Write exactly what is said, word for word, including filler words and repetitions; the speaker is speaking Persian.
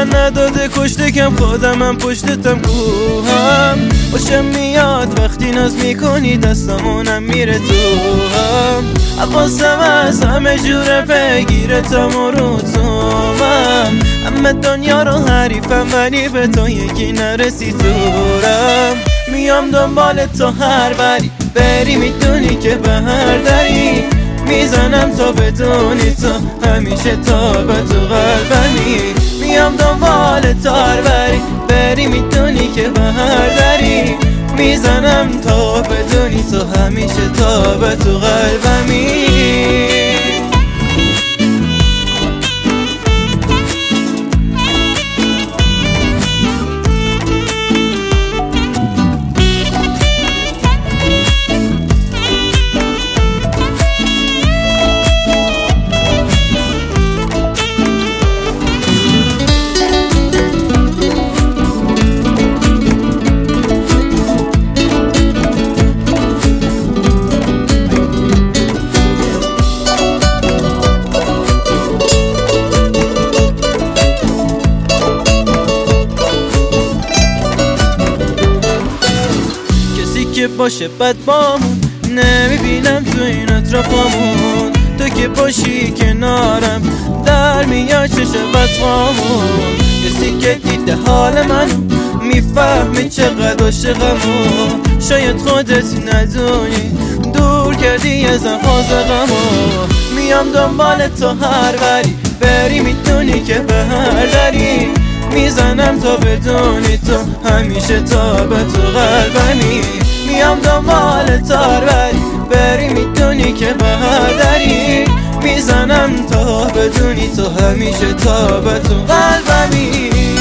دلن نداده کشته کم خودمم پشتتم کوهم باشم میاد وقتی ناز میکنی دستمونم میره تو هم حواسم از همه جوره بگیرتم و رو تو من همه دنیا رو حریفم ولی به تو یکی نرسی دورم میام دنبال تو هر بری بری میدونی که به هر دری میزنم تا بدونی تو همیشه تا به تو قلبمی میام دنبال تو هر بری بری میدونی که به هر دری میزنم تا بدونی تو همیشه تا به تو قلبمی که باشه بد بامون نمیبینم تو این اطرافامون تو که باشی کنارم در میاد چشه بطفامون کسی که دیده حال من میفهمی چقدر عاشقمون شاید خودت ندونی دور کردی از غمو میام دنبال تو هر بری بری میدونی که به هر دری میزنم تا بدونی تو همیشه تا به تو قلبمی میام دنبال تار بری بری میدونی که به هر دری میزنم تا بدونی تو همیشه تا به تو قلبمی